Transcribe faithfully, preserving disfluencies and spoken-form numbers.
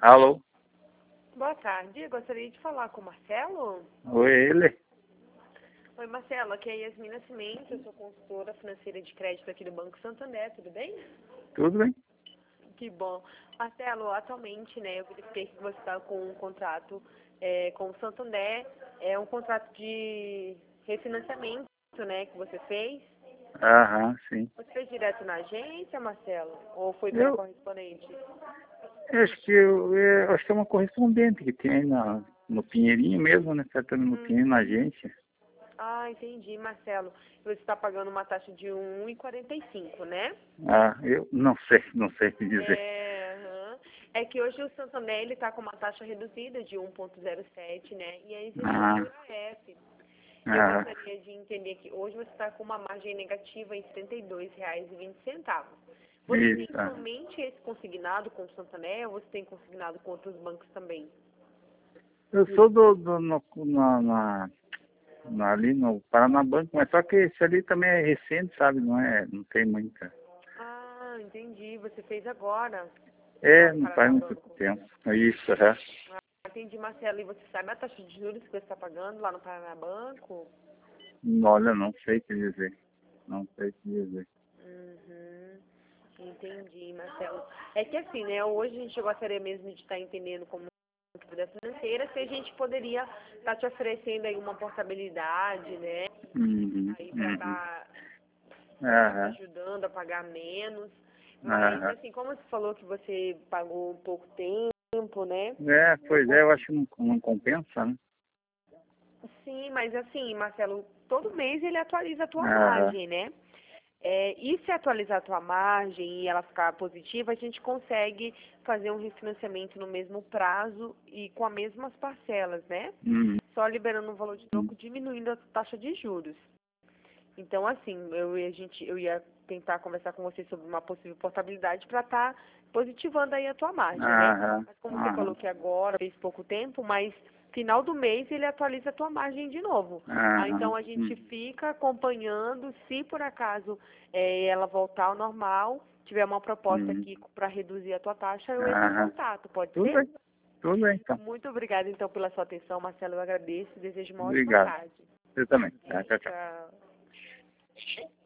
Alô? Boa tarde, gostaria de falar com o Marcelo. Oi, ele? Oi, Marcelo, aqui é a Yasmin Nascimento, eu sou consultora financeira de crédito aqui do Banco Santander, tudo bem? Tudo bem? Que bom. Marcelo, atualmente, né, eu verifiquei que você está com um contrato é, com o Santander, é um contrato de refinanciamento, né, que você fez. Aham, sim. Você fez direto na agência, Marcelo, ou foi pela Eu, correspondente? eu acho que eu, eu acho que é uma correspondente que tem aí na, no Pinheirinho mesmo, né? Tratando no Pinheiro, na Uhum. agência. Ah, entendi, Marcelo. Você está pagando uma taxa de um e quarenta e cinco, né? Ah, eu não sei, não sei o que dizer. É, aham. É que hoje o Santander ele está com uma taxa reduzida de um vírgula zero sete, né? E é isenção Ah, por A F. E eu ah, gostaria de entender que hoje você está com uma margem negativa em setenta e dois reais e vinte centavos. Você tem isso. Ah. somente esse consignado com o Santander ou você tem consignado com outros bancos também? Eu sou do, do no, na, na, na- ali no Paranabanco, mas só que esse ali também é recente, sabe? Não é, não tem muita. Ah, entendi. Você fez agora lá É, no não faz Paraná muito Banco. tempo. É isso, aham. Ah, entendi, Marcelo. E você sabe a taxa de juros que você está pagando lá no Paraná Banco? Olha, não sei o que dizer. Não sei o que dizer. Uhum, entendi, Marcelo. É que assim, né, hoje a gente gostaria mesmo de estar entendendo como da financeira, se a gente poderia estar te oferecendo aí uma portabilidade, né, Uhum, aí para uhum. estar Aham, ajudando a pagar menos. Mas aham. assim, como você falou que você pagou pouco tempo, né? É, pois é, eu acho que não, não compensa, né? Sim, mas assim, Marcelo, todo mês ele atualiza a tua Aham. margem, né? É, e se atualizar a tua margem e ela ficar positiva, a gente consegue fazer um refinanciamento no mesmo prazo e com as mesmas parcelas, né? Uhum. Só liberando o valor de troco, diminuindo a taxa de juros. Então, assim, eu, ia- a gente, eu ia tentar conversar com você sobre uma possível portabilidade para estar positivando aí a tua margem, né? Aham, Mas como você falou aham, que agora fez pouco tempo, mas final do mês ele atualiza a tua margem de novo. Ah, então aham. a gente Uhum. fica acompanhando, se por acaso eh, ela voltar ao normal, tiver uma proposta Uhum. aqui para reduzir a tua taxa, eu entro em Aham. contato, pode Tudo ser? bem, tudo bem, então. Muito obrigada então pela sua atenção, Marcelo, eu agradeço e desejo uma ótima Obrigado. tarde. Você também. Tá, tchau, tchau. Tchau.